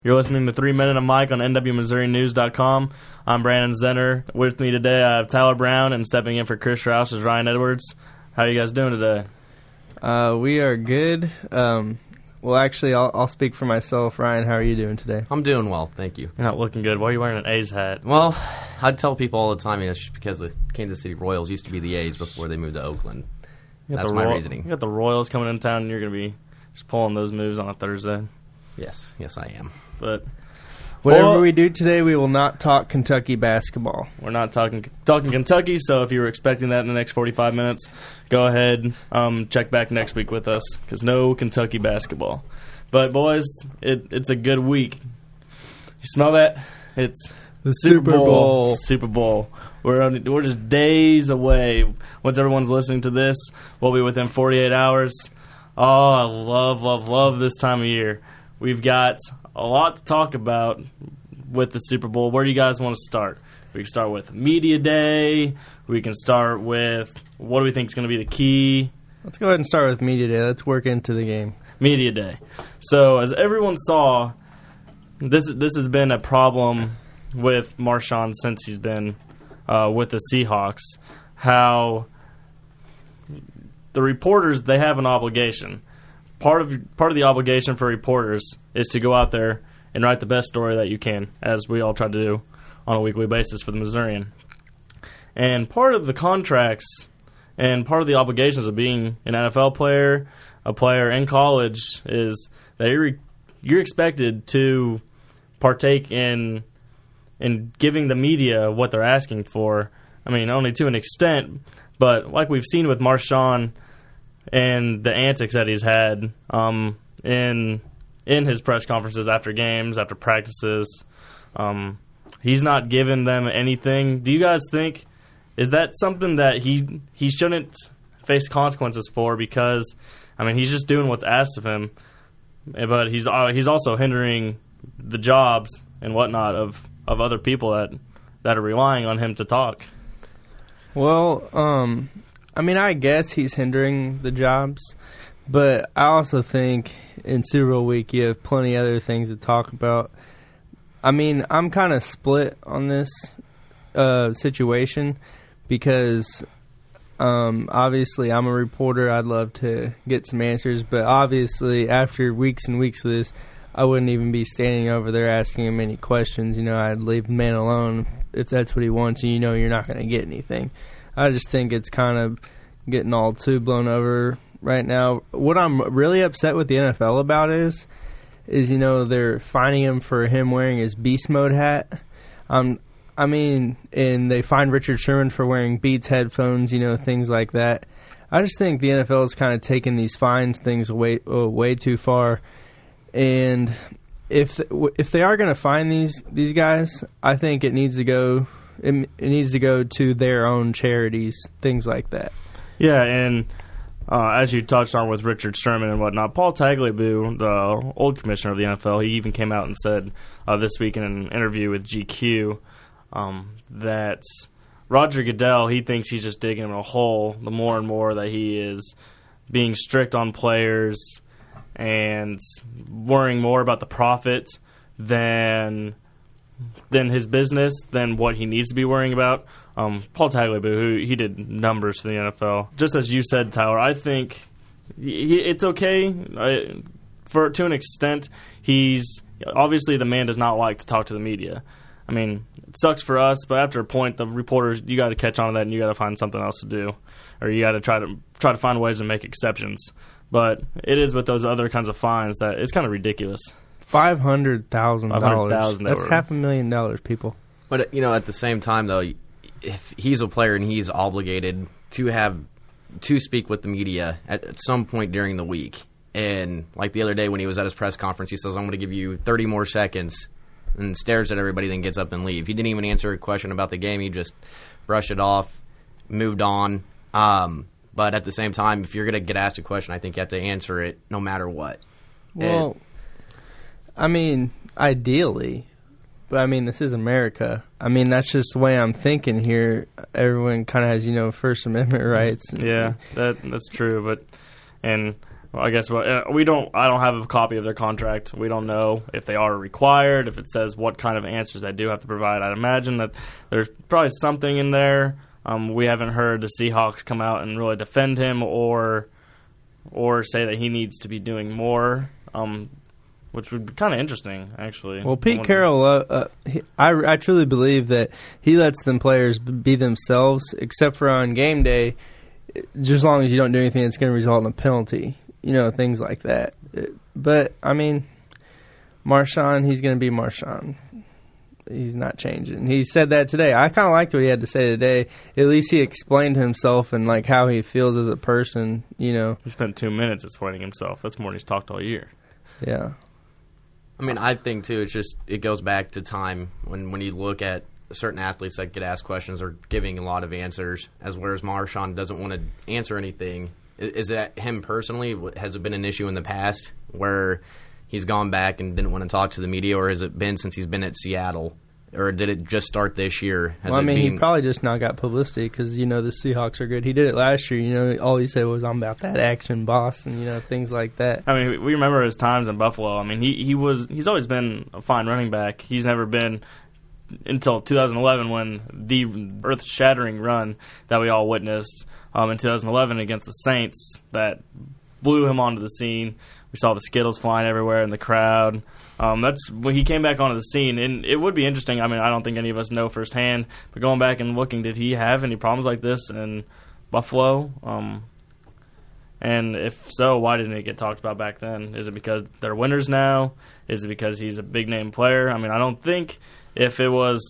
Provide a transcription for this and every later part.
You're listening to 3 Minute of Mike on NWMissouriNews.com. I'm Brandon Zenner. With me today, I have Tyler Brown, and stepping in for Chris Strauss is Ryan Edwards. How are you guys doing today? We are good. Well, actually, I'll speak for myself. Ryan, how are you doing today? I'm doing well, thank you. You're not looking good. Why are you wearing an A's hat? Well, I tell people all the time, it's just because the Kansas City Royals used to be the A's before they moved to Oakland. That's my reasoning. You got the Royals coming in town, and you're going to be just pulling those moves on a Thursday. Yes, I am. But whatever we do today, we will not talk Kentucky basketball. We're not talking Kentucky, so if you were expecting that in the next 45 minutes, go ahead, check back next week with us, because no Kentucky basketball. But, boys, it's a good week. You smell that? It's the Super Bowl. Super Bowl. We're just days away. Once everyone's listening to this, we'll be within 48 hours. Oh, I love this time of year. We've got a lot to talk about with the Super Bowl. Where do you guys want to start? We can start with Media Day. We can start with what do we think is going to be the key. Let's go ahead and start with Media Day. Let's work into the game. Media Day. So, as everyone saw, this has been a problem with Marshawn since he's been with the Seahawks. How the reporters, they have an obligation. Part of the obligation for reporters is to go out there and write the best story that you can, as we all try to do on a weekly basis for the Missourian. And part of the contracts and part of the obligations of being an NFL player, a player in college, is that you're expected to partake in giving the media what they're asking for. I mean, only to an extent, but like we've seen with Marshawn and the antics that he's had in his press conferences after games, after practices, he's not given them anything. Do you guys think, is that something that he shouldn't face consequences for? Because, I mean, he's just doing what's asked of him, but he's also hindering the jobs and whatnot of other people that are relying on him to talk. Well, I mean, I guess he's hindering the jobs, but I also think in Super Bowl week you have plenty of other things to talk about. I mean, I'm kind of split on this situation because obviously I'm a reporter. I'd love to get some answers, but obviously after weeks and weeks of this, I wouldn't even be standing over there asking him any questions. You know, I'd leave the man alone if that's what he wants, and you know you're not going to get anything. I just think it's kind of getting all too blown over right now. What I'm really upset with the NFL about is you know, they're fining him for him wearing his Beast Mode hat. I mean, and they fined Richard Sherman for wearing Beats headphones, you know, things like that. I just think the NFL is kind of taking these fines things way too far. And if they are going to fine these guys, I think it needs to go. It needs to go to their own charities, things like that. Yeah, and as you touched on with Richard Sherman and whatnot, Paul Tagliabue, the old commissioner of the NFL, he even came out and said this week in an interview with GQ that Roger Goodell, he thinks he's just digging in a hole the more and more that he is being strict on players and worrying more about the profit than his business, than what he needs to be worrying about. Paul Tagliabue, he did numbers for the NFL. Just as you said, Tyler, I think it's okay to an extent. Obviously the man does not like to talk to the media. I mean, it sucks for us, but after a point, the reporters, you got to catch on to that, and you got to find something else to do, or you got to try to find ways to make exceptions. But it is with those other kinds of fines that it's kind of ridiculous. $500,000. $500,000. That's $500,000, people. But, you know, at the same time, though, if he's a player and he's obligated to speak with the media at some point during the week, and like the other day when he was at his press conference, he says, I'm going to give you 30 more seconds, and stares at everybody, then gets up and leave. He didn't even answer a question about the game. He just brushed it off, moved on. But at the same time, if you're going to get asked a question, I think you have to answer it no matter what. Well, I mean, ideally, but I mean, this is America. I mean, that's just the way I'm thinking here. Everyone kind of has, you know, First Amendment rights. Yeah, that's true. And Well, I guess we don't. I don't have a copy of their contract. We don't know if they are required. If it says what kind of answers they do have to provide. I'd imagine that there's probably something in there. We haven't heard the Seahawks come out and really defend him or say that he needs to be doing more, which would be kind of interesting, actually. Well, Pete Carroll, I truly believe that he lets them players be themselves, except for on game day, just as long as you don't do anything that's going to result in a penalty, things like that. But, I mean, Marshawn, he's going to be Marshawn. He's not changing. He said that today. I kind of liked what he had to say today. At least he explained himself and like how he feels as a person. He spent 2 minutes explaining himself. That's more than he's talked all year. Yeah. I mean, I think too. It goes back to time when you look at certain athletes that get asked questions or giving a lot of answers, whereas Marshawn doesn't want to answer anything. Is that him personally? Has it been an issue in the past where he's gone back and didn't want to talk to the media, or has it been since he's been at Seattle? Or did it just start this year? He probably just now got publicity because, the Seahawks are good. He did it last year. All he said was, I'm about that action, boss, and, things like that. I mean, we remember his times in Buffalo. I mean, he's always been a fine running back. He's never been until 2011 when the earth-shattering run that we all witnessed in 2011 against the Saints that blew him onto the scene. We saw the Skittles flying everywhere in the crowd. That's when he came back onto the scene, and it would be interesting. I mean, I don't think any of us know firsthand, but going back and looking, did he have any problems like this in Buffalo? And if so, why didn't it get talked about back then? Is it because they're winners now? Is it because he's a big-name player? I mean, I don't think if it was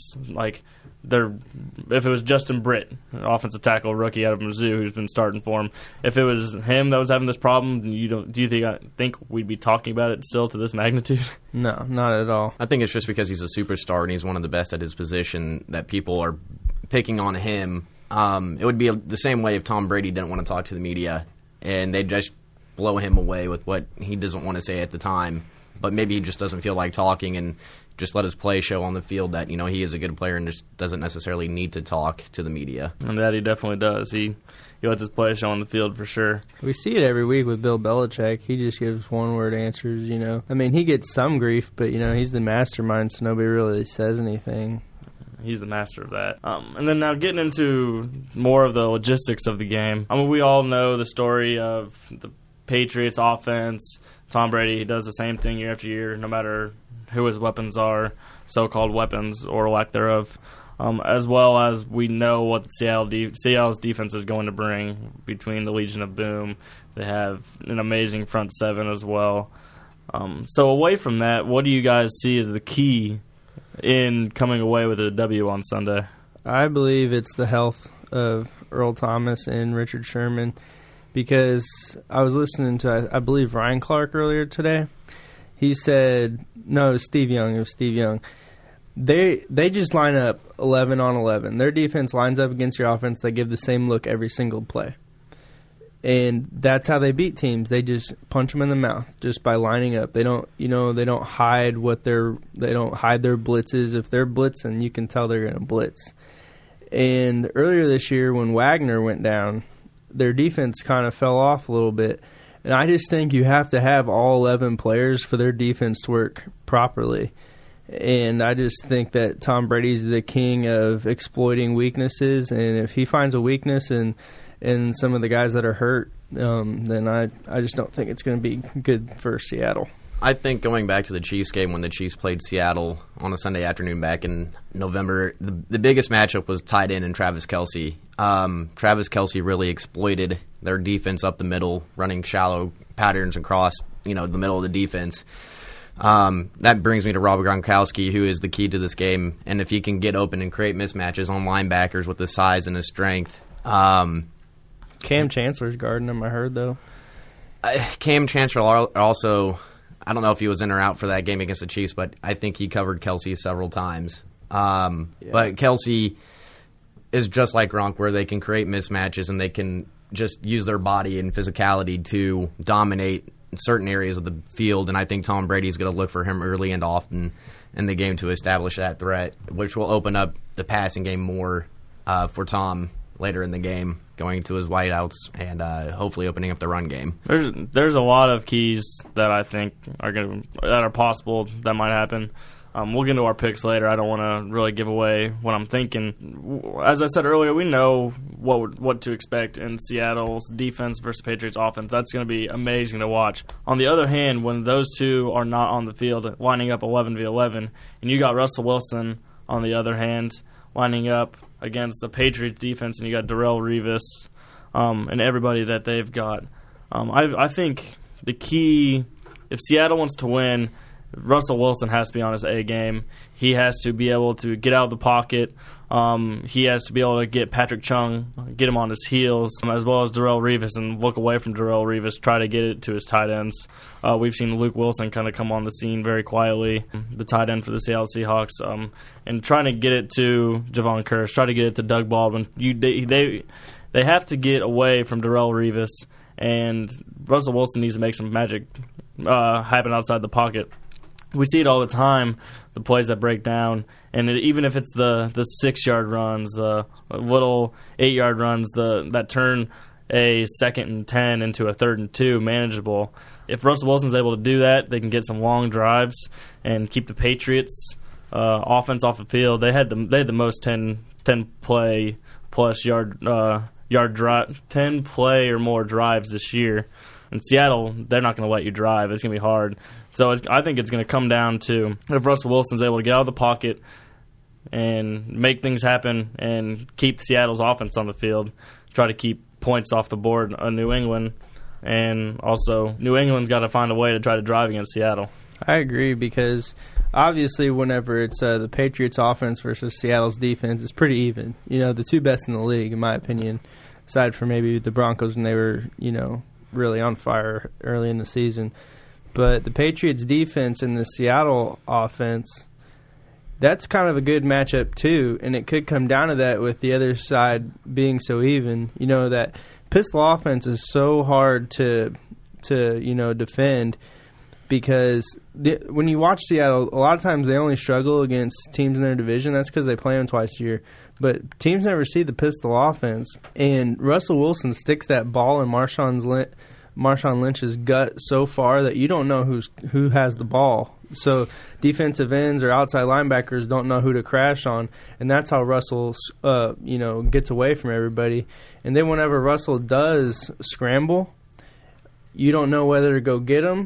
Justin Britt, an offensive tackle rookie out of Mizzou who's been starting for him, if it was him that was having this problem, do you think we'd be talking about it still to this magnitude? No, not at all. I think it's just because he's a superstar and he's one of the best at his position that people are picking on him. It would be the same way if Tom Brady didn't want to talk to the media and they just blow him away with what he doesn't want to say at the time. But maybe he just doesn't feel like talking and just let his play show on the field that, he is a good player and just doesn't necessarily need to talk to the media. And that he definitely does. He lets his play show on the field for sure. We see it every week with Bill Belichick. He just gives one-word answers, I mean, he gets some grief, but, he's the mastermind, so nobody really says anything. He's the master of that. And then now getting into more of the logistics of the game. I mean, we all know the story of the Patriots offense. Tom Brady, he does the same thing year after year, no matter who his weapons are, so-called weapons or lack thereof, as well as we know what Seattle's defense is going to bring between the Legion of Boom. They have an amazing front seven as well. So away from that, what do you guys see as the key in coming away with a W on Sunday? I believe it's the health of Earl Thomas and Richard Sherman, because I was listening to, I believe, Ryan Clark earlier today. He said, no, it was Steve Young. They just line up 11 on 11. Their defense lines up against your offense. They give the same look every single play. And that's how they beat teams. They just punch them in the mouth just by lining up. They don't, they don't hide they don't hide their blitzes. If they're blitzing, you can tell they're going to blitz. And earlier this year when Wagner went down, their defense kind of fell off a little bit. And I just think you have to have all 11 players for their defense to work properly. And I just think that Tom Brady's the king of exploiting weaknesses. And if he finds a weakness in some of the guys that are hurt, then I just don't think it's going to be good for Seattle. I think going back to the Chiefs game when the Chiefs played Seattle on a Sunday afternoon back in November, the biggest matchup was tight end and Travis Kelce. Travis Kelce really exploited their defense up the middle, running shallow patterns across the middle of the defense. That brings me to Rob Gronkowski, who is the key to this game. And if he can get open and create mismatches on linebackers with his size and his strength. Cam Chancellor's guarding him, I heard, though. Cam Chancellor also, I don't know if he was in or out for that game against the Chiefs, but I think he covered Kelce several times. But Kelce is just like Gronk, where they can create mismatches and they can just use their body and physicality to dominate certain areas of the field. And I think Tom Brady's going to look for him early and often in the game to establish that threat, which will open up the passing game more for Tom later in the game, going to his wideouts and hopefully opening up the run game. There's a lot of keys that I think that are possible that might happen. We'll get into our picks later. I don't want to really give away what I'm thinking. As I said earlier, we know what to expect in Seattle's defense versus Patriots offense. That's going to be amazing to watch. On the other hand, when those two are not on the field, lining up 11v11, and you got Russell Wilson on the other hand lining up against the Patriots defense, and you got Darrelle Revis and everybody that they've got. I think the key, if Seattle wants to win, Russell Wilson has to be on his A game. He has to be able to get out of the pocket. He has to be able to get Patrick Chung, get him on his heels, as well as Darrelle Revis, and look away from Darrelle Revis, try to get it to his tight ends. We've seen Luke Wilson kind of come on the scene very quietly, the tight end for the Seattle Seahawks, and trying to get it to Javon Curse, try to get it to Doug Baldwin. They have to get away from Darrelle Revis, and Russell Wilson needs to make some magic happen outside the pocket. We see it all the time, the plays that break down, and even if it's the 6-yard runs, the little 8-yard runs, that turn a 2nd and 10 into a 3rd and 2 manageable. If Russell Wilson's able to do that, they can get some long drives and keep the Patriots offense off the field. They had the most 10 play plus yard drive, 10 play or more drives this year. In Seattle, they're not going to let you drive. It's going to be hard. So I think it's going to come down to if Russell Wilson's able to get out of the pocket and make things happen and keep Seattle's offense on the field, try to keep points off the board on New England, and also New England's got to find a way to try to drive against Seattle. I agree, because obviously whenever it's the Patriots offense versus Seattle's defense, it's pretty even. The two best in the league, in my opinion, aside from maybe the Broncos when they were, really on fire early in the season. But the Patriots defense and the Seattle offense, that's kind of a good matchup too, and it could come down to that with the other side being so even. That Pistol offense is so hard to defend, because when you watch Seattle, a lot of times they only struggle against teams in their division. That's because they play them twice a year. But teams never see the Pistol offense, and Russell Wilson sticks that ball in Marshawn Lynch's gut so far that you don't know who has the ball. So defensive ends or outside linebackers don't know who to crash on, and that's how Russell gets away from everybody. And then whenever Russell does scramble, you don't know whether to go get him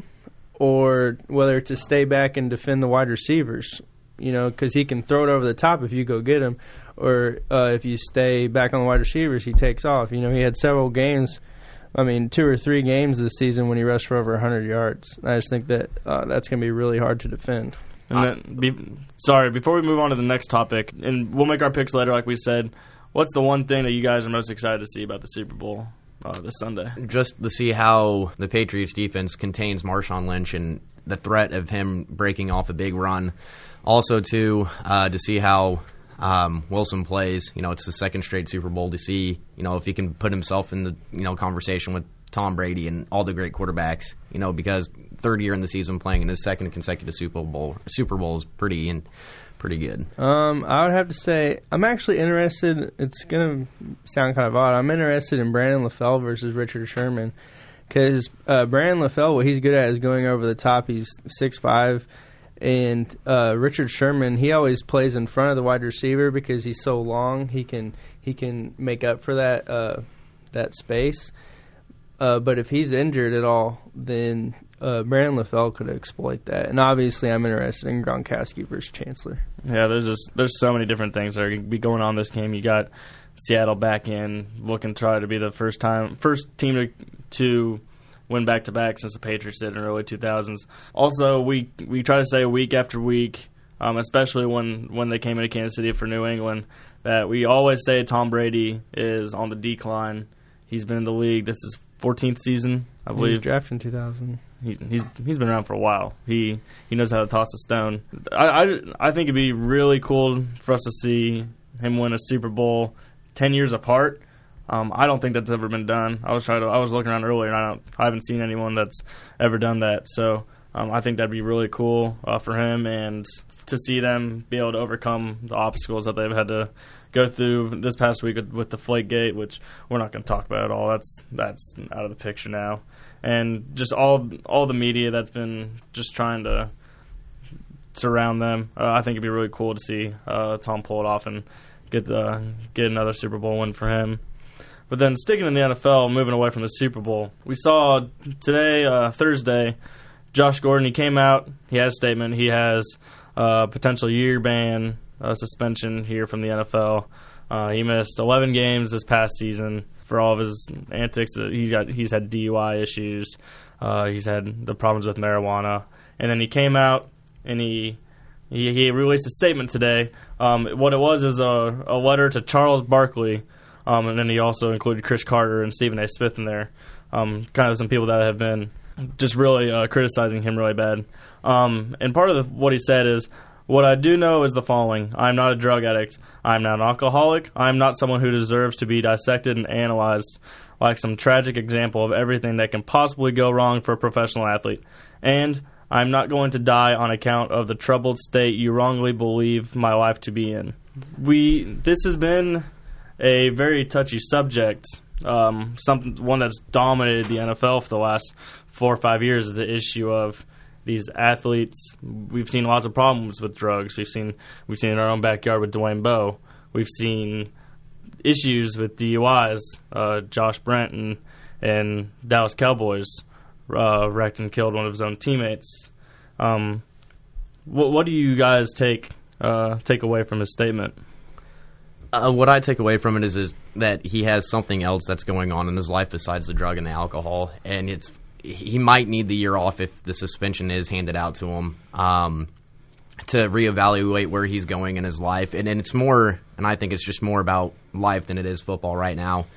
or whether to stay back and defend the wide receivers, because he can throw it over the top if you go get him, or if you stay back on the wide receivers, he takes off. He had several games, 2 or 3 games this season when he rushed for over 100 yards. I just think that that's going to be really hard to defend. And then, before we move on to the next topic, and we'll make our picks later, like we said, what's the one thing that you guys are most excited to see about the Super Bowl this Sunday? Just to see how the Patriots defense contains Marshawn Lynch and the threat of him breaking off a big run. Also, to see how Wilson plays. It's the second straight Super Bowl, to see, if he can put himself in the, conversation with Tom Brady and all the great quarterbacks, because third year in the season playing in his second consecutive Super Bowl is pretty good. I would have to say I'm actually interested. It's going to sound kind of odd. I'm interested in Brandon LaFell versus Richard Sherman, because Brandon LaFell, what he's good at is going over the top. He's 6'5", and Richard Sherman, he always plays in front of the wide receiver because he's so long. He can make up for that space. But if he's injured at all, then Brandon LaFell could exploit that. And obviously, I'm interested in Gronkowski versus Chancellor. Yeah, there's so many different things that are going to be going on this game. You got Seattle back in, looking to try to be the first team to win back-to-back since the Patriots did in the early 2000s. Also, we try to say week after week, especially when they came into Kansas City for New England, that we always say Tom Brady is on the decline. He's been in the league. This is 14th season, I believe. He was drafted in 2000. He's been around for a while. He knows how to toss a stone. I think it'd be really cool for us to see him win a Super Bowl 10 years apart. I don't think that's ever been done. I was looking around earlier, and I haven't seen anyone that's ever done that. So I think that'd be really cool for him, and to see them be able to overcome the obstacles that they've had to go through this past week with the Deflategate, which we're not going to talk about at all. That's out of the picture now. And just all the media that's been just trying to surround them. I think it'd be really cool to see Tom pull it off and get another Super Bowl win for him. But then sticking in the NFL, moving away from the Super Bowl, we saw today, Thursday, Josh Gordon, he came out, he had a statement, he has a potential year ban, suspension here from the NFL. He missed 11 games this past season for all of his antics. He's had DUI issues, he's had the problems with marijuana, and then he came out and he released a statement today. What it was a letter to Charles Barkley, and then he also included Chris Carter and Stephen A. Smith in there, kind of some people that have been just really criticizing him really bad. And part of what he said is, what I do know is the following. I'm not a drug addict. I'm not an alcoholic. I'm not someone who deserves to be dissected and analyzed like some tragic example of everything that can possibly go wrong for a professional athlete. And I'm not going to die on account of the troubled state you wrongly believe my life to be in. This has been a very touchy subject. One that's dominated the NFL for the last 4 or 5 years is the issue of these athletes. We've seen lots of problems with drugs. We've seen in our own backyard with Dwayne Bowe. We've seen issues with DUIs. Josh Brent and Dallas Cowboys wrecked and killed one of his own teammates. What do you guys take away from his statement? What I take away from it is that he has something else that's going on in his life besides the drug and the alcohol, and he might need the year off if the suspension is handed out to him, to reevaluate where he's going in his life. And it's more, and I think it's just more about life than it is football right now.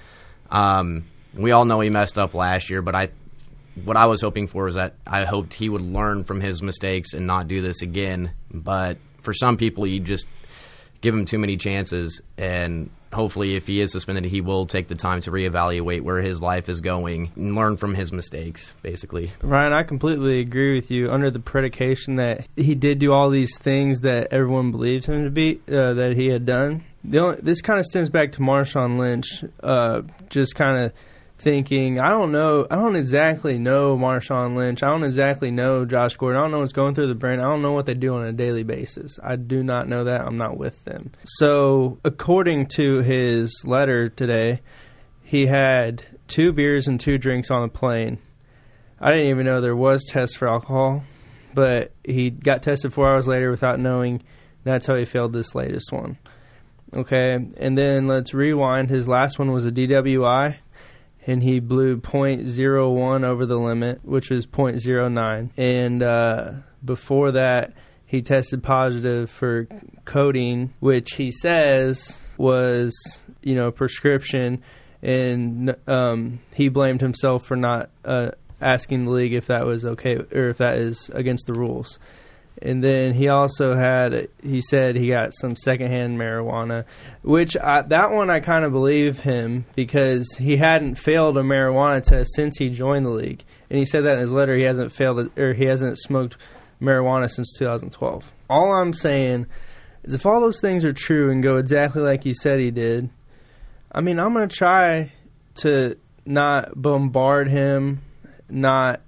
We all know he messed up last year, but what I was hoping for is that I hoped he would learn from his mistakes and not do this again. But for some people, you just give him too many chances, and hopefully if he is suspended, he will take the time to reevaluate where his life is going and learn from his mistakes, basically. Ryan, I completely agree with you under the predication that he did do all these things that everyone believes him to be, that he had done. This kind of stems back to Marshawn Lynch, just kind of thinking, I don't exactly know Marshawn Lynch. I don't exactly know Josh Gordon. I don't know what's going through the brain. I don't know what they do on a daily basis. I do not know that. I'm not with them. So according to his letter today, he had 2 beers and 2 drinks on a plane. I didn't even know there was tests for alcohol, but he got tested 4 hours later without knowing. That's how he failed this latest one. Okay, and then let's rewind. His last one was a DWI, and he blew .01 over the limit, which was .09. And before that, he tested positive for codeine, which he says was, prescription. And he blamed himself for not asking the league if that was okay or if that is against the rules. And then he also he said he got some secondhand marijuana, which that one I kind of believe him because he hadn't failed a marijuana test since he joined the league. And he said that in his letter he hasn't smoked marijuana since 2012. All I'm saying is if all those things are true and go exactly like he said he did, I mean, I'm going to try to not bombard him, not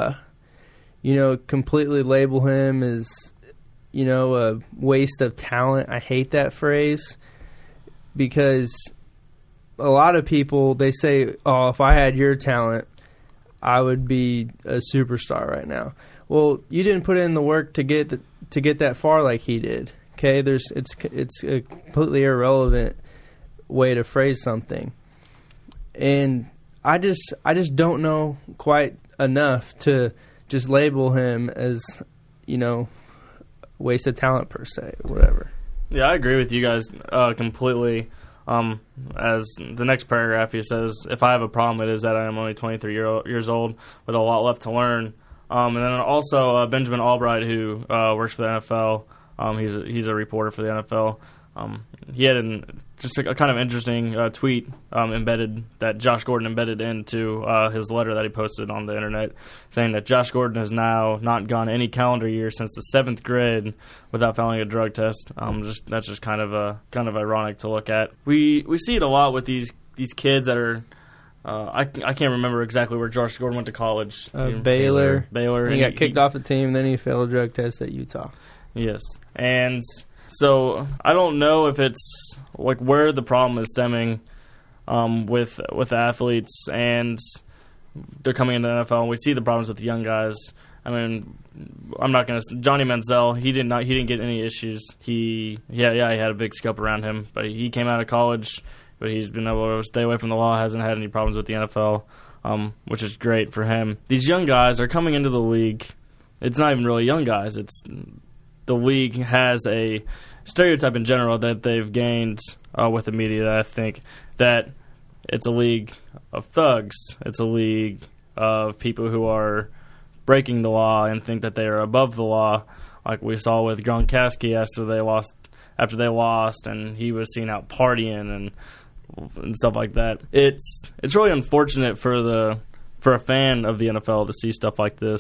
completely label him as, a waste of talent. I hate that phrase because a lot of people, they say, oh, if I had your talent, I would be a superstar right now. Well, you didn't put in the work to get that far like he did. Okay, it's a completely irrelevant way to phrase something. And I just don't know quite enough to just label him as, waste of talent per se, or whatever. Yeah, I agree with you guys completely. As the next paragraph, he says, if I have a problem, it is that I am only 23 years old with a lot left to learn. And then also Benjamin Albright, who works for the NFL, he's a reporter for the NFL. He had just a kind of interesting tweet that Josh Gordon embedded into his letter that he posted on the internet, saying that Josh Gordon has now not gone any calendar year since the 7th grade without failing a drug test. That's just kind of ironic to look at. We see it a lot with these kids that are. I can't remember exactly where Josh Gordon went to college. Baylor. And he got kicked off the team, then he failed a drug test at Utah. Yes, and so I don't know if it's like where the problem is stemming with athletes, and they're coming into the NFL, and we see the problems with the young guys. I mean, I'm not going to. Johnny Manziel, he didn't get any issues. He had a big scope around him, but he came out of college. But he's been able to stay away from the law, hasn't had any problems with the NFL, which is great for him. These young guys are coming into the league. It's not even really young guys. It's the league has a stereotype in general that they've gained with the media. That I think that it's a league of thugs. It's a league of people who are breaking the law and think that they are above the law, like we saw with Gronkowski after they lost, and he was seen out partying and stuff like that. It's really unfortunate for a fan of the NFL to see stuff like this,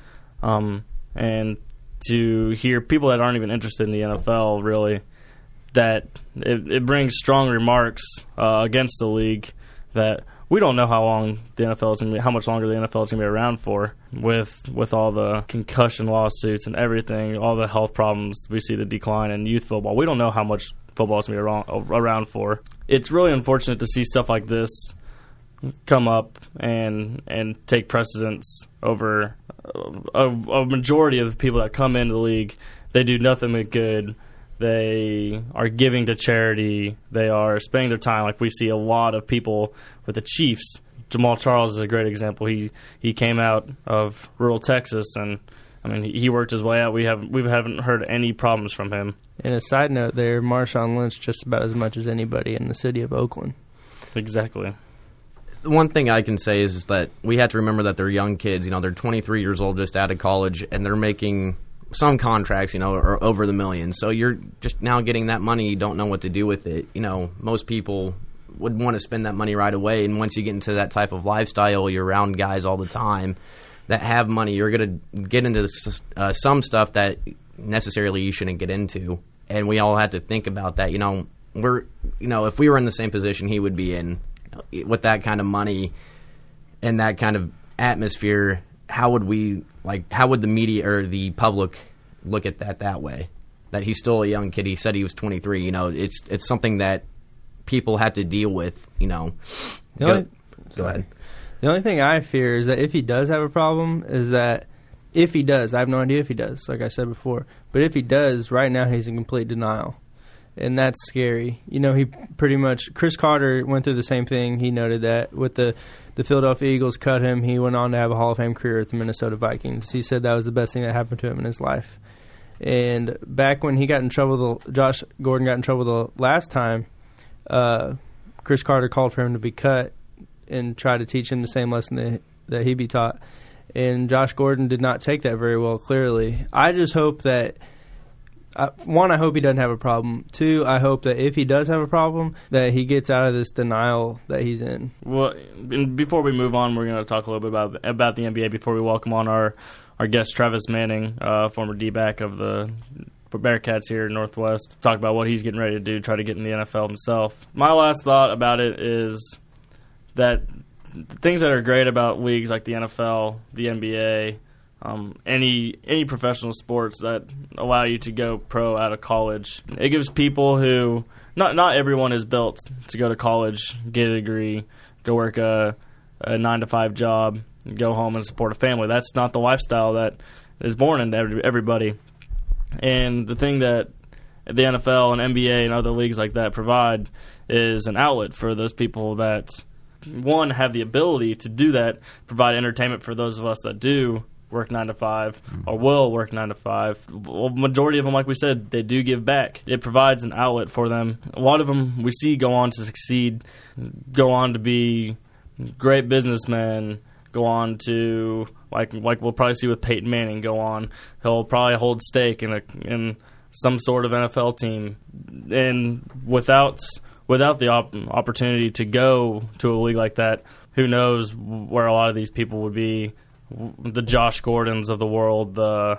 and to hear people that aren't even interested in the NFL really, that it brings strong remarks against the league that we don't know how long the NFL is going to be, how much longer the NFL is going to be around for, with all the concussion lawsuits and everything, all the health problems. We see the decline in youth football. We don't know how much football is going to be around for. It's really unfortunate to see stuff like this come up and take precedence over a majority of the people that come into the league. They do nothing but good. They are giving to charity. They are spending their time. Like we see a lot of people with the Chiefs. Jamal Charles is a great example. He came out of rural Texas, and I mean he worked his way out. We haven't heard any problems from him. And a side note there, Marshawn Lynch just about as much as anybody in the city of Oakland. Exactly. One thing I can say is that we have to remember that they're young kids. You know, they're 23 years old, just out of college, and they're making some contracts, are over the millions. So you're just now getting that money. You don't know what to do with it. Most people would want to spend that money right away. And once you get into that type of lifestyle, you're around guys all the time that have money. You're going to get into some stuff that necessarily you shouldn't get into. And we all have to think about that. If we were in the same position he would be in, with that kind of money and that kind of atmosphere, how would the media or the public look at that way? That he's still a young kid. He said he was 23. It's something that people have to deal with. Go ahead. The only thing I fear is that if he does have a problem, I have no idea if he does, like I said before. But if he does, right now he's in complete denial. And that's scary. He pretty much, Chris Carter went through the same thing. He noted that with the Philadelphia Eagles cut him, he went on to have a Hall of Fame career at the Minnesota Vikings. He said that was the best thing that happened to him in his life. And back when he got in trouble, Josh Gordon got in trouble the last time, Chris Carter called for him to be cut and tried to teach him the same lesson that he be taught. And Josh Gordon did not take that very well, clearly. I just hope that, one, I hope he doesn't have a problem. Two, I hope that if he does have a problem, that he gets out of this denial that he's in. Well, before we move on, we're going to talk a little bit about the NBA before we welcome on our guest, Travis Manning, former D-back of the Bearcats here in Northwest. Talk about what he's getting ready to do, try to get in the NFL himself. My last thought about it is that things that are great about leagues like the NFL, the NBA, any professional sports that allow you to go pro out of college, it gives people who not everyone is built to go to college, get a degree, go work a 9-to-5 job, go home and support a family. That's not the lifestyle that is born into everybody. And the thing that the NFL and NBA and other leagues like that provide is an outlet for those people that, one, have the ability to do that, provide entertainment for those of us that do work 9 to 5 or will work 9 to 5. Well, majority of them, like we said, they do give back. It provides an outlet for them. A lot of them we see go on to succeed, go on to be great businessmen, go on to like we'll probably see with Peyton Manning go on. He'll probably hold stake in some sort of NFL team, and without the opportunity to go to a league like that, who knows where a lot of these people would be, the Josh Gordons of the world,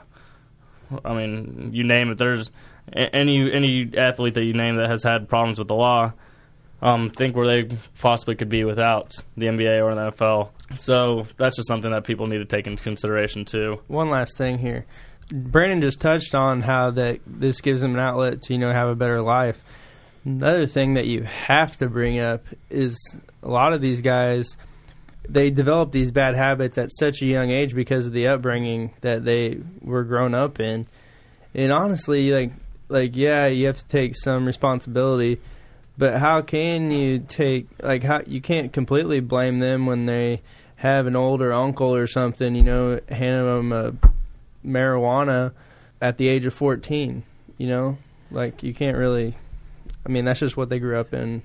you name it. There's any athlete that you name that has had problems with the law, think where they possibly could be without the NBA or the NFL. So that's just something that people need to take into consideration too. One last thing here. Brandon just touched on how that this gives them an outlet to, have a better life. Another thing that you have to bring up is a lot of these guys, they develop these bad habits at such a young age because of the upbringing that they were grown up in. And honestly, yeah, you have to take some responsibility, but how can you you can't completely blame them when they have an older uncle or something, handing them a marijuana at the age of 14, you can't really, that's just what they grew up in.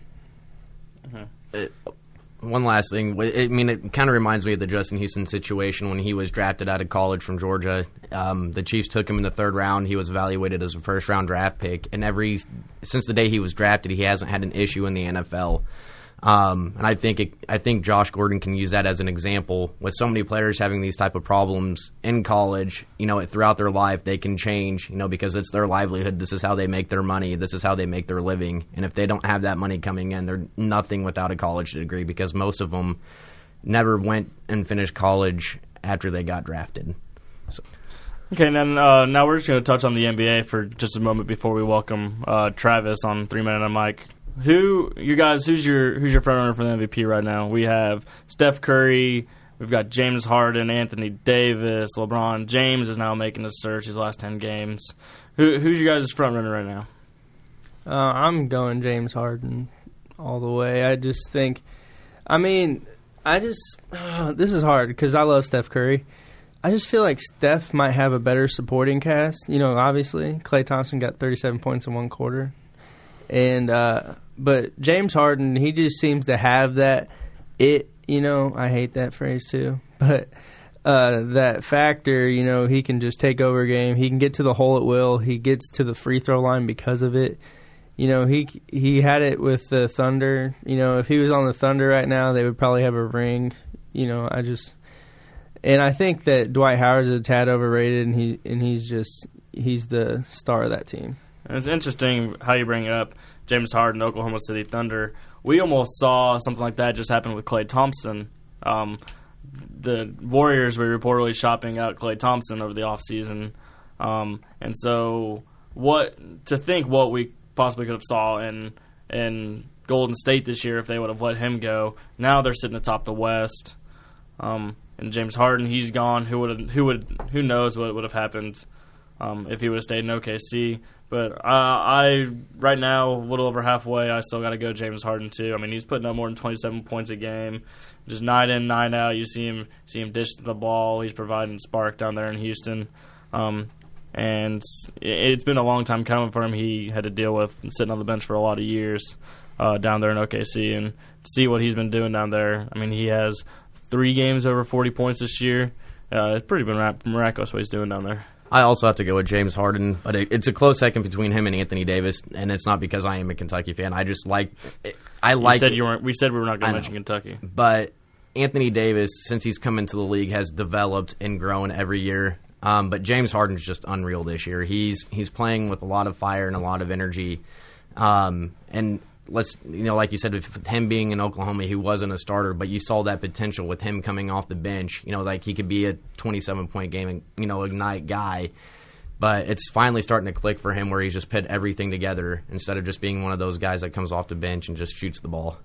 One last thing. It kind of reminds me of the Justin Houston situation when he was drafted out of college from Georgia. The Chiefs took him in the third round. He was evaluated as a first-round draft pick. And since the day he was drafted, he hasn't had an issue in the NFL. And I think Josh Gordon can use that as an example. With so many players having these type of problems in college, throughout their life, they can change, because it's their livelihood. This is how they make their money. This is how they make their living. And if they don't have that money coming in, they're nothing without a college degree, because most of them never went and finished college after they got drafted. So. Okay, and then now we're just going to touch on the NBA for just a moment before we welcome Travis on 3 Minute on Mike. Who's your front runner for the MVP right now? We have Steph Curry, we've got James Harden, Anthony Davis, LeBron James is now making a surge his last 10 games. Who's your guys' front runner right now? I'm going James Harden all the way. I just think, this is hard because I love Steph Curry. I just feel like Steph might have a better supporting cast. Obviously, Klay Thompson got 37 points in one quarter. But James Harden, he just seems to have that I hate that phrase too, but that factor, he can just take over a game. He can get to the hole at will. He gets to the free throw line because of it. He had it with the Thunder. If he was on the Thunder right now, they would probably have a ring. And I think that Dwight Howard's a tad overrated, and he's the star of that team. And it's interesting how you bring it up, James Harden, Oklahoma City Thunder. We almost saw something like that just happen with Klay Thompson. The Warriors were reportedly shopping out Klay Thompson over the offseason. And so what we possibly could have saw in Golden State this year if they would have let him go. Now they're sitting atop the West. And James Harden, he's gone. Who knows what would have happened if he would have stayed in OKC. But I right now, a little over halfway, I still got to go James Harden too. He's putting up more than 27 points a game, just night in, night out. You see him dish the ball. He's providing spark down there in Houston, and it's been a long time coming for him. He had to deal with sitting on the bench for a lot of years down there in OKC, and to see what he's been doing down there. He has 3 games over 40 points this year. It's pretty miraculous what he's doing down there. I also have to go with James Harden, but it's a close second between him and Anthony Davis, and it's not because I am a Kentucky fan. I just like. We said we were not going to mention Kentucky, but Anthony Davis, since he's come into the league, has developed and grown every year. But James Harden's just unreal this year. He's playing with a lot of fire and a lot of energy, and like you said, with him being in Oklahoma, he wasn't a starter, but you saw that potential with him coming off the bench. He could be a 27-point game, ignite guy. But it's finally starting to click for him where he's just put everything together instead of just being one of those guys that comes off the bench and just shoots the ball.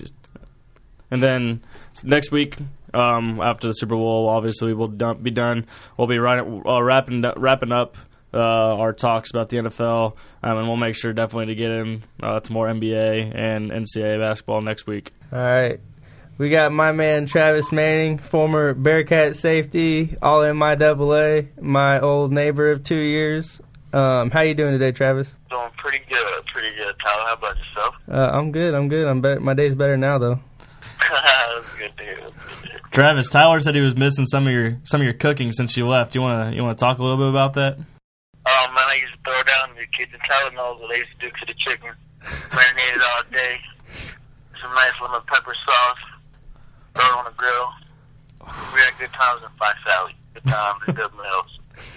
And then next week, after the Super Bowl, obviously we'll be done. We'll be wrapping up our talks about the NFL, and we'll make sure definitely to get in to more NBA and NCAA basketball next week. All right. We got my man Travis Manning, former Bearcat safety, all MIAA, my old neighbor of 2 years. How you doing today, Travis? Doing pretty good, Tyler. How about yourself? I'm good. I'm better. My day's better now, though. That's good to hear. Travis, Tyler said he was missing some of your cooking since you left. You want to talk a little bit about that? Oh man, I used to throw down the kids in Tylenol, what they used to do to the chicken. Marinated all day. Some nice lemon pepper sauce. Throw it on the grill. We had good times in Fox Valley. Good times and good meals.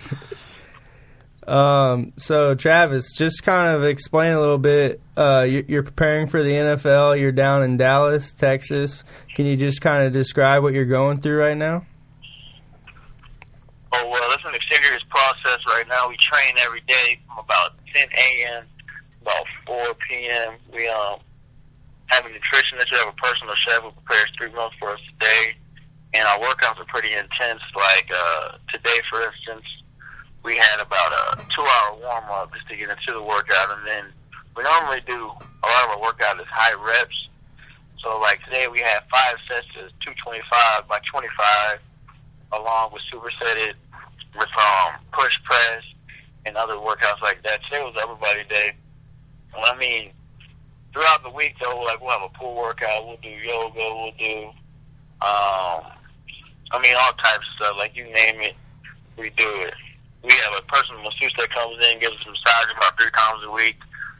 So Travis, just kind of explain a little bit. You're preparing for the NFL. You're down in Dallas, Texas. Can you just kind of describe what you're going through right now? Oh, well, it's an serious process right now. We train every day from about 10 a.m. about 4 p.m. We have a nutritionist. We have a personal chef who prepares 3 meals for us a day. And our workouts are pretty intense. Like today, for instance, we had about a 2-hour warm-up just to get into the workout. And then we normally do a lot of our workout is high reps. So, like today, we had 5 sets of 225 by 25, along with supersetted with push press and other workouts like that. Today was everybody day. Well, I mean, throughout the week, though, like we'll have a pool workout, we'll do yoga, we'll do, all types of stuff. Like you name it, we do it. We have a personal masseuse that comes in and gives us a massage about 3 times a week.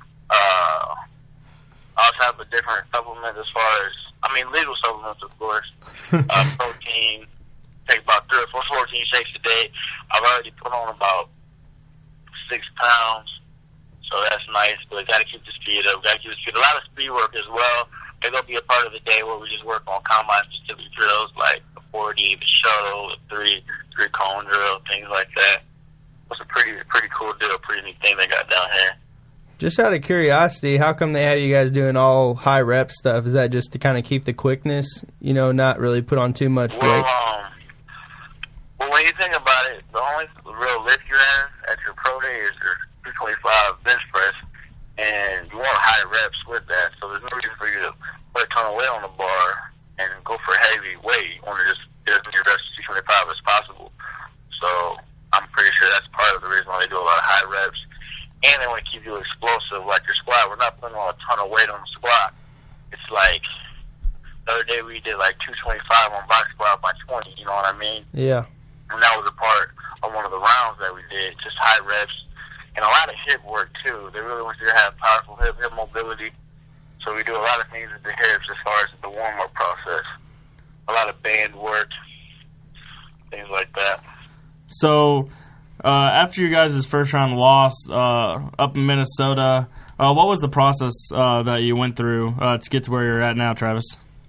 Also have a different supplement as far as, legal supplements, of course. Protein, take about 3 or 4 protein shakes a day. I've already put on about 6 pounds, so that's nice, but got to keep the speed up. Got to keep the speed. A lot of speed work as well. There's going to be a part of the day where we just work on combine-specific drills like the 40, the shuttle, the 3-cone drill, things like that. It's a pretty cool deal, pretty neat thing they got down here. Just out of curiosity, how come they have you guys doing all high rep stuff? Is that just to kind of keep the quickness, not really put on too much weight? Well, when you think about it, the only real lift you're in at your pro day is your 225 bench press, and you want high reps with that. So there's no reason for you to put a ton of weight on the bar and go for heavy weight. You want to just get as many reps to 225 as possible. So I'm pretty sure that's part of the reason why they do a lot of high reps. And they want to keep you explosive, like your squat. We're not putting on a ton of weight on the squat. It's like the other day we did like 225 on box squat by 20. You know what I mean? Yeah. And that was a part of one of the rounds that we did, just high reps and a lot of hip work too. They really want you to have powerful hip mobility. So we do a lot of things with the hips as far as the warm up process. A lot of band work, things like that. So. After you guys' first round loss up in Minnesota, what was the process that you went through to get to where you're at now, Travis?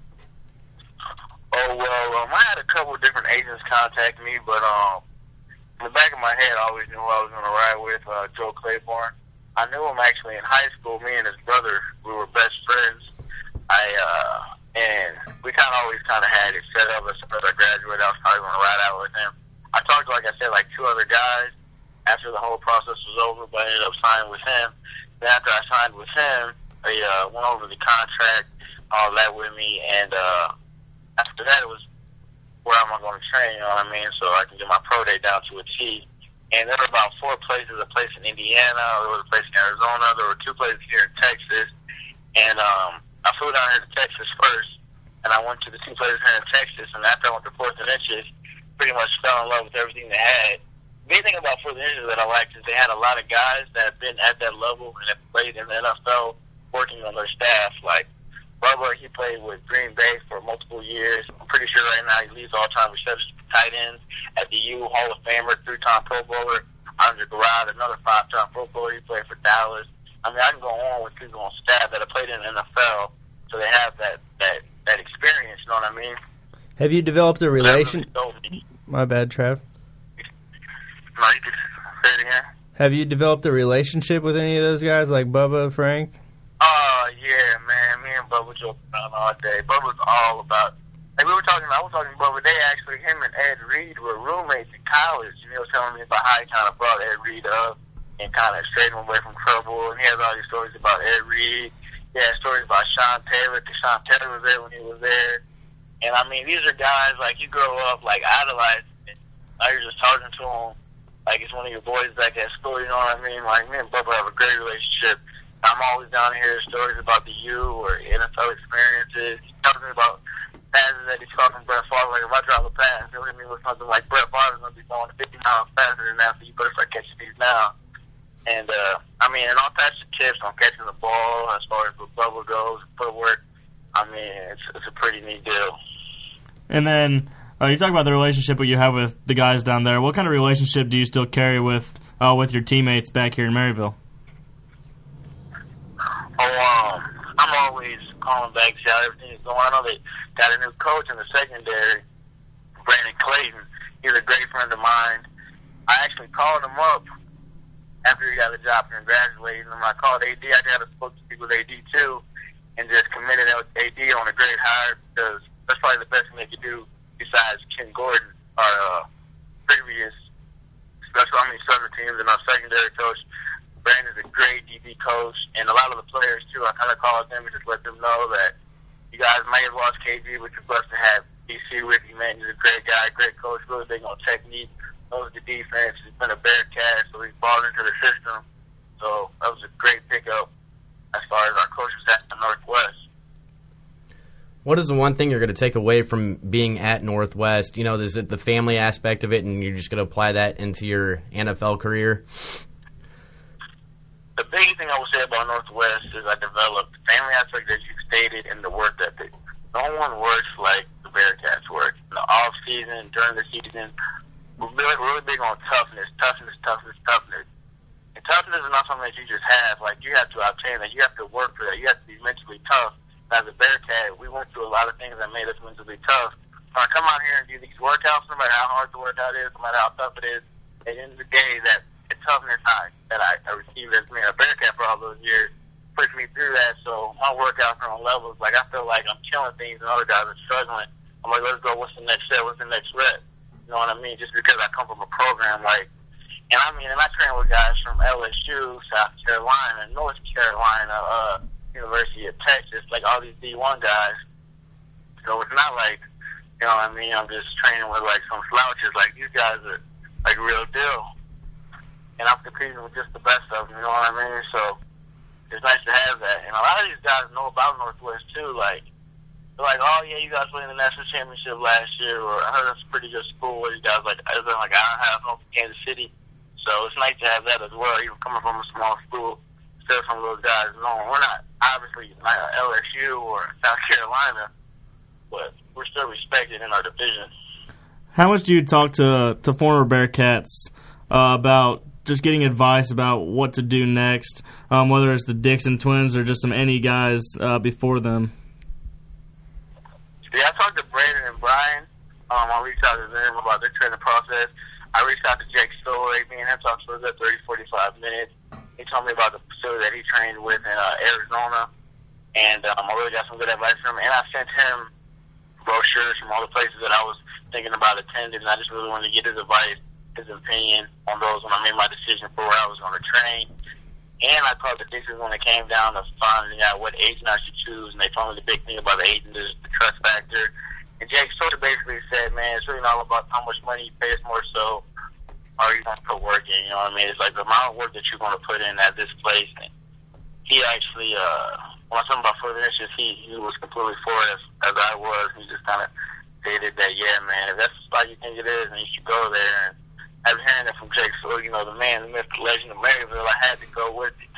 Oh, well, I had a couple of different agents contact me, but in the back of my head, I always knew who I was going to ride with, Joe Claiborne. I knew him actually in high school. Me and his brother, we were best friends. And we always had it set up as soon as I graduated, I was probably going to ride out with him. I talked to, like I said, 2 other guys after the whole process was over, but I ended up signing with him. Then after I signed with him, they went over the contract, all that with me, and after that it was, where am I going to train, you know what I mean, so I can get my pro day down to a T. And there were about 4 places, a place in Indiana, there was a place in Arizona, there were 2 places here in Texas, and I flew down here to Texas first, and I went to the 2 places here in Texas, and after I went to Fourth and Inches, pretty much fell in love with everything they had. The main thing about Fourth and Inches that I liked is they had a lot of guys that have been at that level and have played in the NFL working on their staff. Like Bubba, he played with Green Bay for multiple years. I'm pretty sure right now he leads all-time receptions for tight ends at the U, Hall of Famer, 3-time Pro Bowler. Andre Garrard, another 5-time Pro Bowler. He played for Dallas. I can go on with people on staff that have played in the NFL, so they have that experience, you know what I mean? Have you developed a relation? My bad, Trav. No, you can say it again. Have you developed a relationship with any of those guys, like Bubba, Frank? Yeah, man. Me and Bubba joke around all day. Bubba's all about. I was talking to Bubba. Him and Ed Reed were roommates in college, and he was telling me about how he kind of brought Ed Reed up and kind of straightened him away from trouble. And he has all these stories about Ed Reed. He has stories about Sean Taylor, because Sean Taylor was there when he was there. And these are guys, you grow up, idolizing it. Now you're just talking to them like it's one of your boys back at school, you know what I mean? Me and Bubba have a great relationship. I'm always down to hear stories about the U or NFL experiences. He tells me about passes that he's caught from Brett Favre. If I drop a pass, he'll hit me with something like Brett Favre's going to be going 50 miles faster than that, so you better start catching these now. And, and all types of tips on catching the ball as far as the bubble goes, footwork. It's a pretty neat deal. And then you talk about the relationship that you have with the guys down there. What kind of relationship do you still carry with your teammates back here in Maryville? I'm always calling back, see how everything is going. I know they got a new coach in the secondary, Brandon Clayton. He's a great friend of mine. I actually called him up after he got the job and graduated. And I called AD. I got to speak with AD too, and just committed AD on a great hire because that's probably the best thing they could do besides Ken Gordon, our previous special teams and our secondary coach. Brandon's a great DB coach, and a lot of the players too. I kind of called them and just let them know that you guys may have lost KG, but you're blessed to have DC with you, man. He's a great guy, great coach, really big on technique. Knows the defense. He's been a Bearcat, so he's bought into the system. So that was a great pickup as far as our coaching staff at Northwest. What is the one thing you're going to take away from being at Northwest? You know, is it the family aspect of it, and you're just going to apply that into your NFL career? The biggest thing I would say about Northwest is I developed the family aspect that you stated and the work ethic. No one works like the Bearcats work. In the off season, during the season, we're really big on toughness. And toughness is not something that you just have. Like, you have to obtain that. You have to work for that. You have to be mentally tough. As a Bearcat, we went through a lot of things that made us mentally tough. So I come out here and do these workouts, no matter how hard the workout is, no matter how tough it is, at the end of the day, that the toughness that I received as being a Bearcat for all those years pushed me through that. So my workouts are on levels. Like, I feel like I'm killing things and other guys are struggling. I'm like, let's go. What's the next step? What's the next rep? You know what I mean? Just because I come from a program like, and I train with guys from LSU, South Carolina, North Carolina, University of Texas, like all these D1 guys. So it's not like, you know what I mean, I'm just training with like some slouches. Like, these guys are like real deal. And I'm competing with just the best of them, you know what I mean? So it's nice to have that. And a lot of these guys know about Northwest too. Like, they're like, oh yeah, you guys won the national championship last year, or I heard it's a pretty good school. Where you guys like, I don't know, Kansas City. So it's nice to have that as well, even coming from a small school. Still some of those guys know we're not obviously not LSU or South Carolina, but we're still respected in our division. How much do you talk to former Bearcats about just getting advice about what to do next, whether it's the Dixon twins or just some NE guys before them? Yeah, I talked to Brandon and Brian. I reached out to them about their training process. I reached out to Jake Story. Me and him talked for 30-45 minutes. He told me about the facility that he trained with in Arizona, and I really got some good advice from him. And I sent him brochures from all the places that I was thinking about attending, and I just really wanted to get his advice, his opinion on those when I made my decision for where I was going to train. And I called the Dixons when it came down to finding out what agent I should choose, and they told me the big thing about the agent is the trust factor. And Jake sort of basically said, man, it's really not all about how much money you pay, it's more so are you going to put work in, you know what I mean? It's like the amount of work that you're going to put in at this place. And he actually, when I was talking about further initiatives, he was completely for it as I was. He just kind of stated that, yeah, man, if that's the spot you think it is, then you should go there. And after hearing that from Jake, so, you know, the man, the myth, the legend of Maryville, I had to go with it.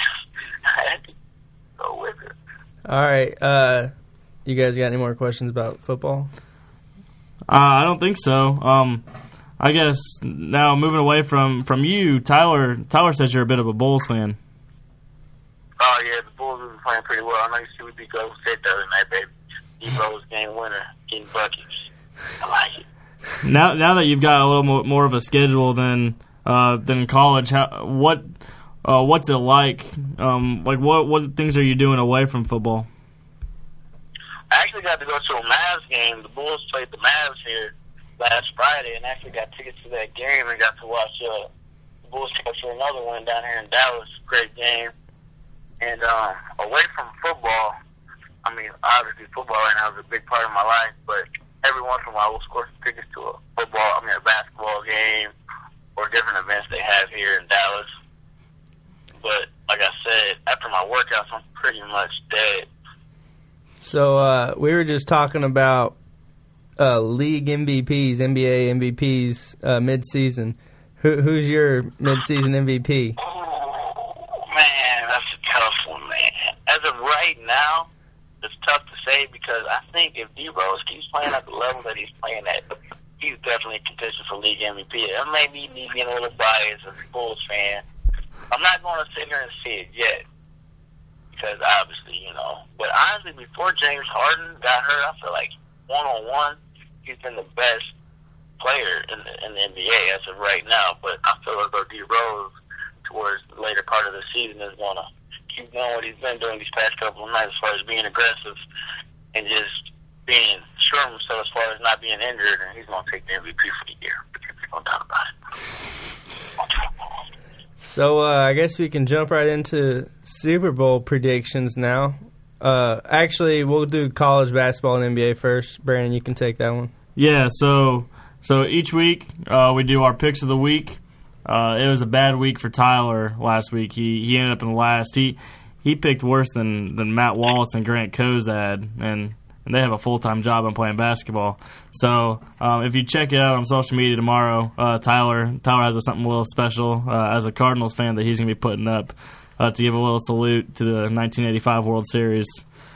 All right. You guys got any more questions about football? I don't think so. I guess now moving away from you, Tyler says you're a bit of a Bulls fan. Oh, yeah, the Bulls have been playing pretty well. I know you see we beat Golden State the other night, baby. D-Rose game winner, getting buckets. I like it. Now that you've got a little more of a schedule than college, what's it like? Like what things are you doing away from football? I actually got to go to a Mavs game. The Bulls played the Mavs here last Friday, and actually got tickets to that game and got to watch the Bulls capture another one down here in Dallas. Great game. And away from football, I mean, obviously football right now is a big part of my life, but every once in a while we'll score some tickets to a basketball game or different events they have here in Dallas. But like I said, after my workouts, I'm pretty much dead. So we were just talking about league MVPs, NBA MVPs mid-season. Who's your mid-season MVP? tough one, man. As of right now, it's tough to say because I think if D Rose keeps playing at the level that he's playing at, he's definitely a contender for league MVP. It may be me being a little biased as a Bulls fan. I'm not going to sit here and see it yet because obviously, But honestly, before James Harden got hurt, I feel like one-on-one, he's been the best player in the NBA as of right now. But I feel as though D Rose, towards the later part of the season, is going to keep doing what he's been doing these past couple of nights as far as being aggressive and just being sure of himself as far as not being injured, and he's going to take the MVP for the year. There's no doubt about it. So I guess we can jump right into Super Bowl predictions now. Actually, we'll do college basketball and NBA first. Brandon, you can take that one. Yeah, so each week we do our picks of the week. It was a bad week for Tyler last week. He ended up in the last. He picked worse than Matt Wallace and Grant Kozad, and they have a full-time job on playing basketball. So if you check it out on social media tomorrow, Tyler has something a little special as a Cardinals fan that he's going to be putting up to give a little salute to the 1985 World Series.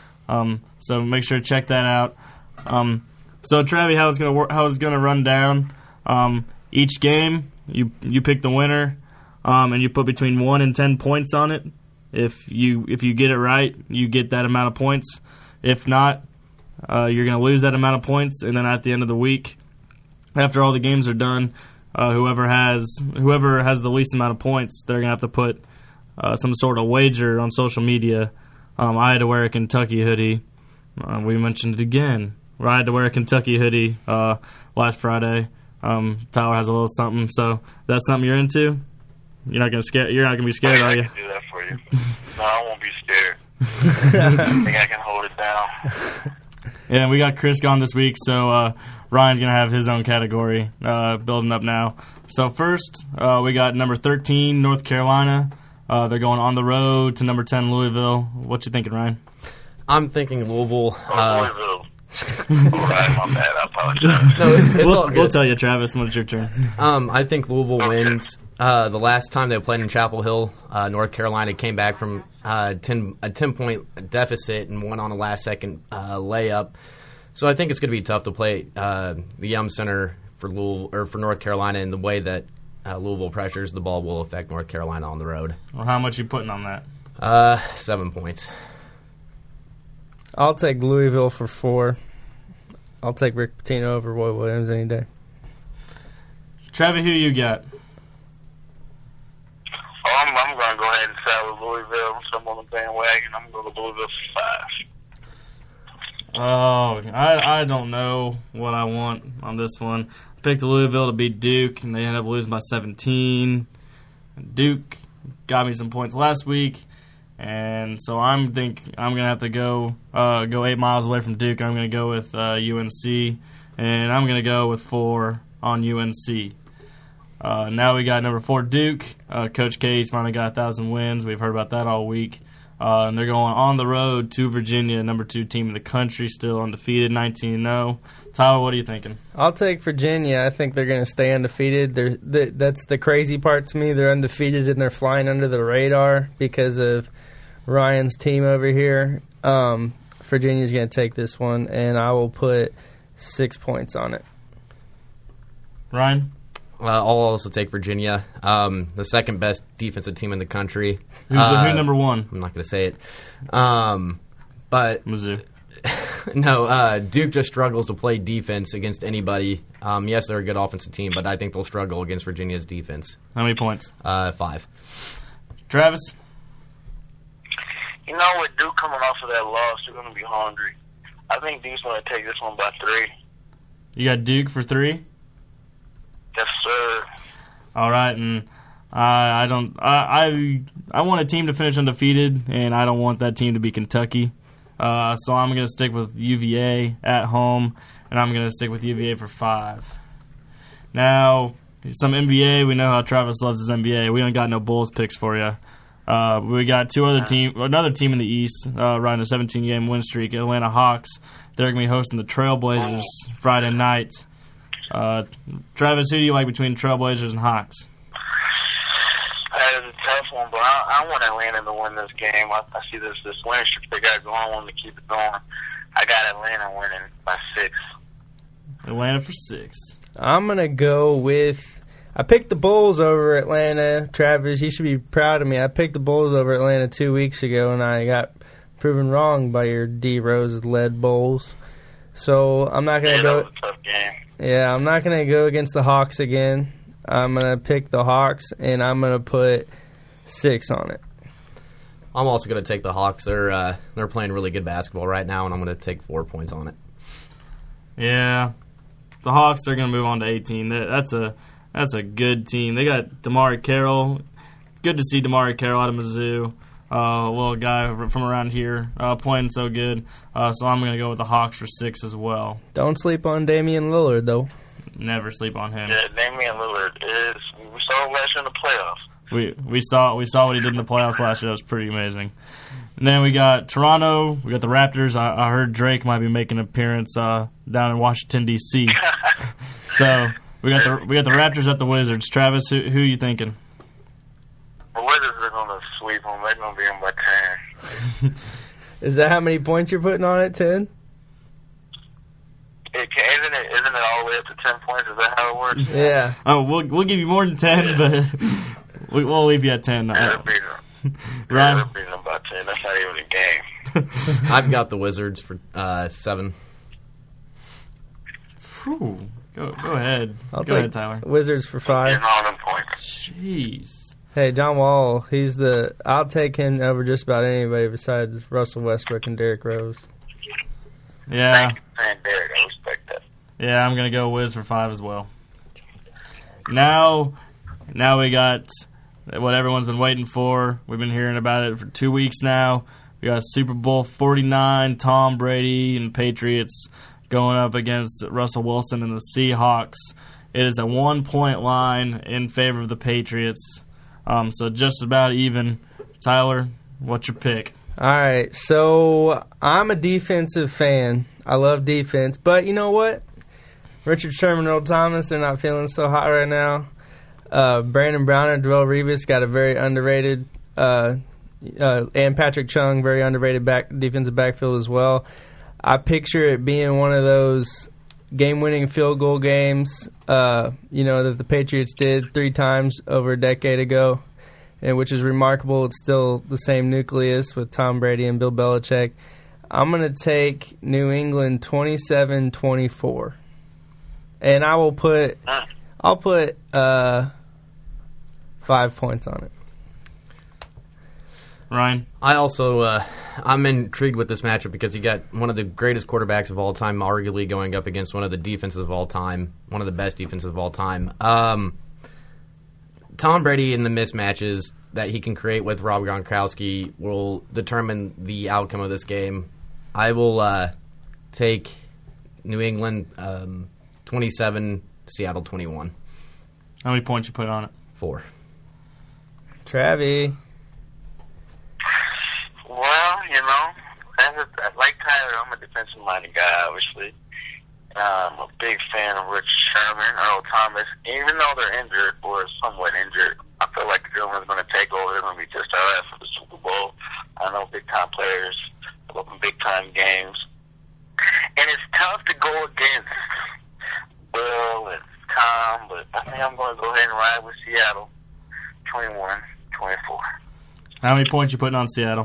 So make sure to check that out. So Travi, how it's going to run down? Each game, you pick the winner, and you put between 1 and 10 points on it. If you get it right, you get that amount of points. If not, you're going to lose that amount of points, and then at the end of the week, after all the games are done, whoever has the least amount of points, they're going to have to put some sort of wager on social media. I had to wear a Kentucky hoodie. We mentioned it again. I had to wear a Kentucky hoodie last Friday. Tyler has a little something, so that's something you're into. You're not gonna be scared, are you? I can do that for you. No, I won't be scared. I think I can hold it down. Yeah, we got Chris gone this week, so Ryan's going to have his own category building up now. So first, we got number 13, North Carolina. They're going on the road to number 10, Louisville. What you thinking, Ryan? I'm thinking Louisville. Louisville. All right, my bad. I apologize. No, it's all good. We'll tell you, Travis, when it's your turn. I think Louisville wins. The last time they played in Chapel Hill, North Carolina came back from a 10-point deficit and won on a last-second layup. So I think it's going to be tough to play the Yum Center for North Carolina in the way that Louisville pressures the ball will affect North Carolina on the road. Well, how much you putting on that? 7 points. I'll take Louisville for 4. I'll take Rick Pitino over Roy Williams any day. Travis, who you got? I'm going to go ahead and side with Louisville. So I'm on the bandwagon. I'm going to go to Louisville for 5. Oh, I don't know what I want on this one. I picked Louisville to beat Duke, and they ended up losing by 17. Duke got me some points last week, and so I'm going to have to go 8 miles away from Duke. I'm going to go with UNC, and I'm going to go with 4 on UNC. Now we got number 4, Duke. Coach K's finally got 1,000 wins. We've heard about that all week. And they're going on the road to Virginia, number 2 team in the country, still undefeated, 19-0. Tyler, what are you thinking? I'll take Virginia. I think they're going to stay undefeated. That's the crazy part to me. They're undefeated and they're flying under the radar because of Ryan's team over here. Virginia's going to take this one, and I will put 6 points on it. Ryan? I'll also take Virginia, the second best defensive team in the country. Who's number 1? I'm not going to say it. But Mizzou. No, Duke just struggles to play defense against anybody. Yes, they're a good offensive team, but I think they'll struggle against Virginia's defense. How many points? 5. Travis? With Duke coming off of that loss, they're going to be hungry. I think Duke's going to take this one by 3. You got Duke for 3? Yes, sir. All right, and I want a team to finish undefeated, and I don't want that team to be Kentucky. So I'm going to stick with UVA at home, and I'm going to stick with UVA for 5. Now, some NBA. We know how Travis loves his NBA. We don't got no Bulls picks for you. We got another team in the East riding a 17-game win streak, Atlanta Hawks. They're going to be hosting the Trailblazers Friday night. Travis, who do you like between Trailblazers and Hawks? That is a tough one, but I want Atlanta to win this game. I see this winning streak they got going. I want them to keep it going. I got Atlanta winning by 6. Atlanta for 6. I'm going to go with... I picked the Bulls over Atlanta. Travis, you should be proud of me. I picked the Bulls over Atlanta 2 weeks ago, and I got proven wrong by your D-Rose-led Bulls. So I'm not going to go... That was a tough game. Yeah, I'm not going to go against the Hawks again. I'm going to pick the Hawks, and I'm going to put 6 on it. I'm also going to take the Hawks. They're playing really good basketball right now, and I'm going to take 4 points on it. Yeah. The Hawks are going to move on to 18. That's a good team. They got DeMar Carroll. Good to see DeMar Carroll out of Mizzou. A little guy from around here playing so good. So I'm going to go with the Hawks for 6 as well. Don't sleep on Damian Lillard, though. Never sleep on him. Yeah, Damian Lillard is. We saw him last year in the playoffs. We saw what he did in the playoffs last year. That was pretty amazing. And then we got Toronto. We got the Raptors. I heard Drake might be making an appearance down in Washington D.C. So we got the Raptors at the Wizards. Travis, who are you thinking? The Wizards are going to sweep them. They're going to be in by 10. Is that how many points you're putting on it? 10? Isn't it all the way up to 10 points? Is that how it works? Yeah. Oh, we'll give you more than 10, but we'll leave you at 10. They're beating them. Ryan? They're beating them by 10. That's not even a game. I've got the Wizards for 7. Whew. Go ahead. I'll Go take ahead, Tyler. Wizards for 5. Getting all them points. Jeez. Hey, John Wall, I'll take him over just about anybody besides Russell Westbrook and Derrick Rose. Yeah. And Derrick, I respect that. Yeah, I'm going to go Wiz for 5 as well. Now we got what everyone's been waiting for. We've been hearing about it for 2 weeks now. We got Super Bowl 49, Tom Brady and Patriots going up against Russell Wilson and the Seahawks. It is a 1-point line in favor of the Patriots. So just about even. Tyler, what's your pick? All right, so I'm a defensive fan. I love defense. But you know what? Richard Sherman, Earl Thomas, they're not feeling so hot right now. Brandon Brown and Darrelle Revis got a very underrated, and Patrick Chung, very underrated defensive backfield as well. I picture it being one of those game-winning field goal games, that the Patriots did 3 times over a decade ago, and which is remarkable. It's still the same nucleus with Tom Brady and Bill Belichick. I'm going to take New England 27-24. And I'll put 5 points on it. Ryan? I also, I'm intrigued with this matchup because you got one of the greatest quarterbacks of all time arguably going up against one of the defenses of all time, one of the best defenses of all time. Tom Brady and the mismatches that he can create with Rob Gronkowski will determine the outcome of this game. I will take New England 27, Seattle 21. How many points you put on it? 4. Travi. Well, like Tyler, I'm a defensive-minded guy, obviously. I'm a big fan of Rich Sherman, Earl Thomas. Even though they're injured or somewhat injured, I feel like the Germans are going to take over. They're going to be just all right for the Super Bowl. I know big-time players in big-time games. And it's tough to go against Bill and Tom, but I think I'm going to go ahead and ride with Seattle, 21-24. How many points you putting on Seattle?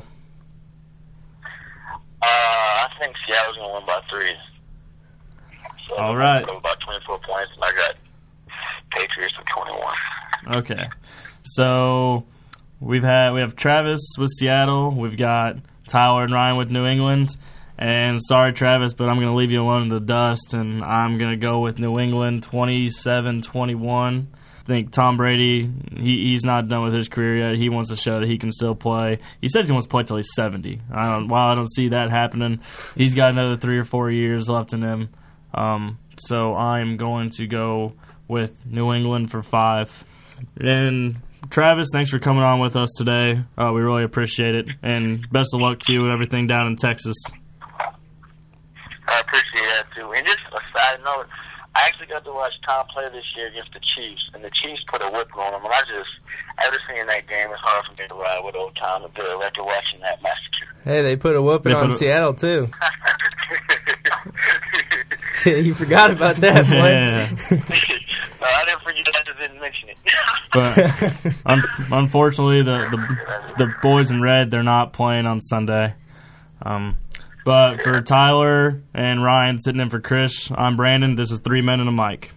I think Seattle's going to win by 3. So all right. I'm about 24 points, and I got Patriots at 21. Okay. So we have Travis with Seattle. We've got Tyler and Ryan with New England. And sorry, Travis, but I'm going to leave you alone in the dust, and I'm going to go with New England 27-21. I think Tom Brady, he's not done with his career yet. He wants to show that he can still play. He says he wants to play till he's 70. While I don't see that happening, he's got another 3 or 4 years left in him. So I'm going to go with New England for 5. And Travis, thanks for coming on with us today. We really appreciate it. And best of luck to you and everything down in Texas. I appreciate that, too. And just a side note, I actually got to watch Tom play this year against the Chiefs, and the Chiefs put a whipping on him. And after seeing that game, it's hard for me to ride with old Tom and Bill after watching that massacre. Hey, they put a whooping on Seattle, too. You forgot about that, boy. No, I didn't forget. I just didn't mention it. But unfortunately, the boys in red, they're not playing on Sunday. But for Tyler and Ryan sitting in for Chris, I'm Brandon. This is 3 Men and a Mic.